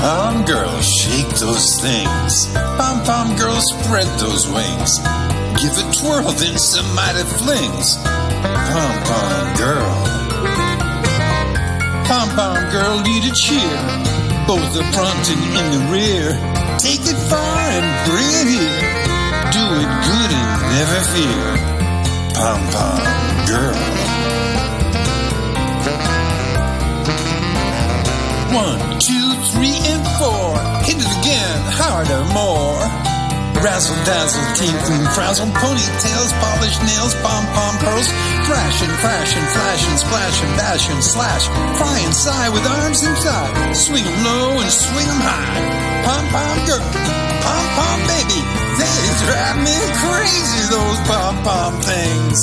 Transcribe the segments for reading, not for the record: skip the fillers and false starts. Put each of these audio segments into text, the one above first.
Pom girl, shake those things. Pom pom girl, spread those wings. Give a twirl, then some mighty flings. Pom pom girl. Pom pom girl, lead a cheer. Both the front and in the rear. Take it far and bring it here. Do it good and never fear. Pom pom girl. 1, 2, 3, and 4. Hit it again, harder, more. Razzle dazzle, teen queen frazzle, ponytails, polished nails, pom pom pearls. Thrash and crash and flash and splash and bash and slash. Cry and sigh with arms and thigh. Swing 'em low and swing 'em high. Pom pom girl, pom pom baby. They drive me crazy, those pom pom things.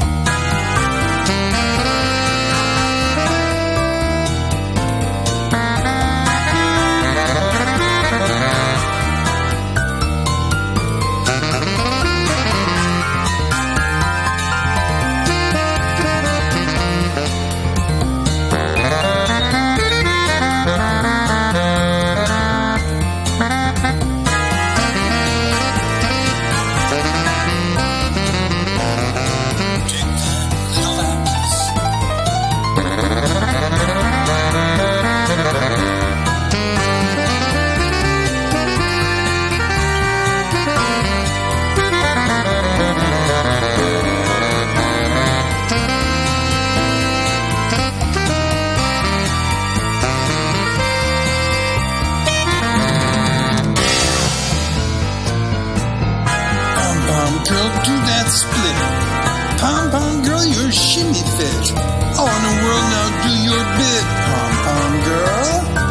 Girl, do that split. Pom pom girl, you're shimmy fit. All in the world now, do your bit. Pom pom girl.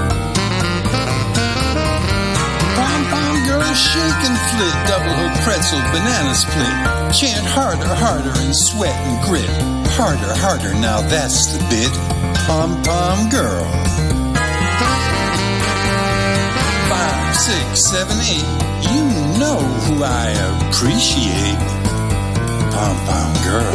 Pom pom girl, shake and flit. Double hook pretzel, banana split. Chant harder, harder, and sweat and grit. Harder, harder, now that's the bit. Pom pom girl. 5, 6, 7, 8. You know who I appreciate. Pom pom girl.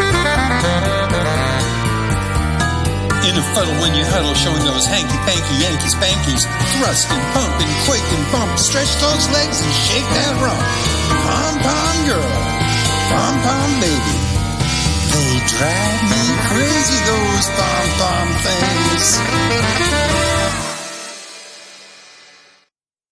In a fuddle when you huddle, showing those hanky panky Yankee spankies. Thrust and pump and quake and bump. Stretch those legs and shake that rump. Pom pom girl. Pom pom baby. They drive me crazy, those pom pom things.